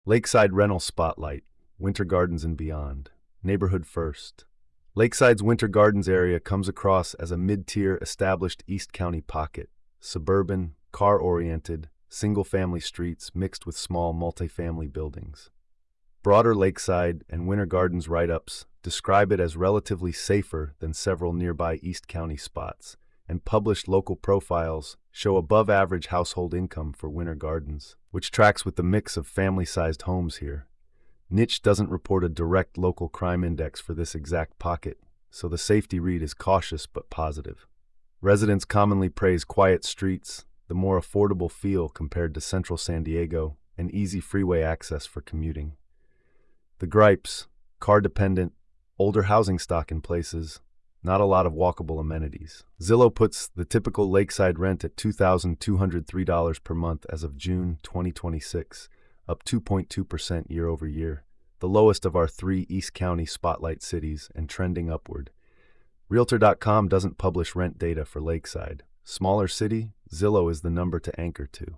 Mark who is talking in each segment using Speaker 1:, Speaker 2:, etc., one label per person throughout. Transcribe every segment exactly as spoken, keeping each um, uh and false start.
Speaker 1: Lakeside Rental Spotlight, Winter Gardens and Beyond. Neighborhood First. Lakeside's Winter Gardens area comes across as a mid-tier established East County pocket, suburban, car-oriented, single-family streets mixed with small multifamily buildings. Broader Lakeside and Winter Gardens write-ups describe it as relatively safer than several nearby East County spots, and published local profiles show above-average household income for Winter Gardens, which tracks with the mix of family-sized homes here. Niche doesn't report a direct local crime index for this exact pocket, so the safety read is cautious but positive. Residents commonly praise quiet streets, the more affordable feel compared to central San Diego, and easy freeway access for commuting. The gripes: car-dependent, older housing stock in places, not a lot of walkable amenities. Zillow puts the typical Lakeside rent at two thousand two hundred three dollars per month as of June twenty twenty-six, up two point two percent year over year, the lowest of our three East County spotlight cities and trending upward. Realtor dot com doesn't publish rent data for Lakeside. Smaller city, Zillow is the number to anchor to.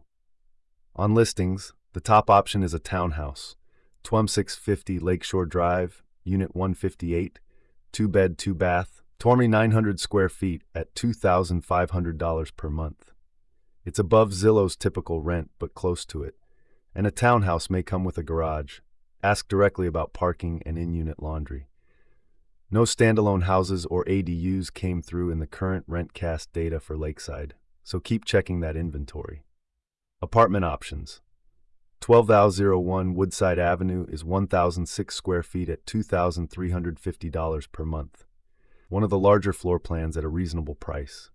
Speaker 1: On listings, the top option is a townhouse, twenty-six fifty Lakeshore Drive, Unit one fifty-eight, two-bed, two-bath, Tormy nine hundred square feet at two thousand five hundred dollars per month. It's above Zillow's typical rent, but close to it. And a townhouse may come with a garage. Ask directly about parking and in-unit laundry. No standalone houses or A D Us came through in the current RentCast data for Lakeside, so keep checking that inventory. Apartment options. twelve thousand one Woodside Avenue is one thousand six square feet at two thousand three hundred fifty dollars per month. One of the larger floor plans at a reasonable price.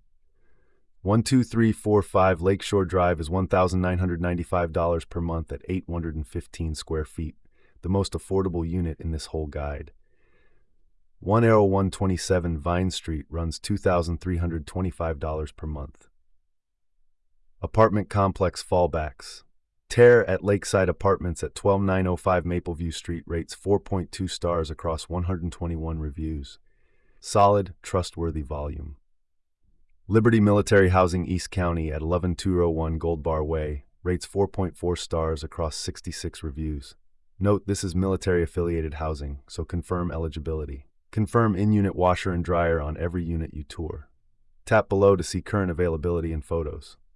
Speaker 1: one two three four five Lakeshore Drive is one thousand nine hundred ninety-five dollars per month at eight hundred fifteen square feet, the most affordable unit in this whole guide. one oh one twenty-seven Vine Street runs two thousand three hundred twenty-five dollars per month. Apartment complex fallbacks. Terre at Lakeside Apartments at twelve thousand nine hundred five Mapleview Street rates four point two stars across one hundred twenty-one reviews. Solid, trustworthy volume. Liberty Military Housing East County at eleven thousand two hundred one Gold Bar Way rates four point four stars across sixty-six reviews. Note this is military-affiliated housing, so confirm eligibility. Confirm in-unit washer and dryer on every unit you tour. Tap below to see current availability and photos.